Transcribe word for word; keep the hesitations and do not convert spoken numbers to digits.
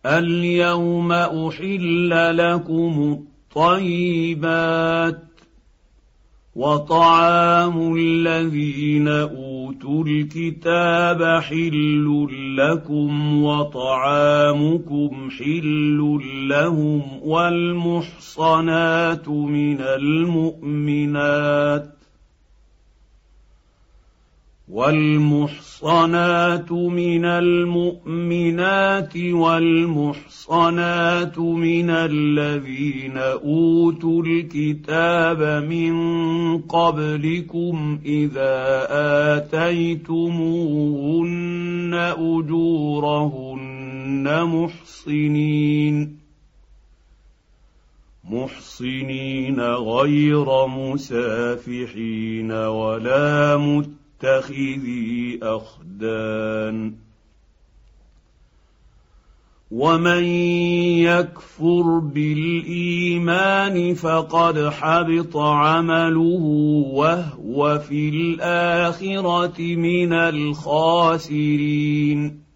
اليوم أحل لكم الطيبات وطعام الذين أوتوا الكتاب حل لكم وطعامكم حل لهم والمحصنات من المؤمنات والمحصنات من المؤمنات والمحصنات من الذين أوتوا الكتاب من قبلكم إذا آتيتموهن أجورهن محصنين محصنين غير مسافحين ولا متقين متخذي أخدان ومن يكفر بالإيمان فقد حبط عمله وهو في الآخرة من الخاسرين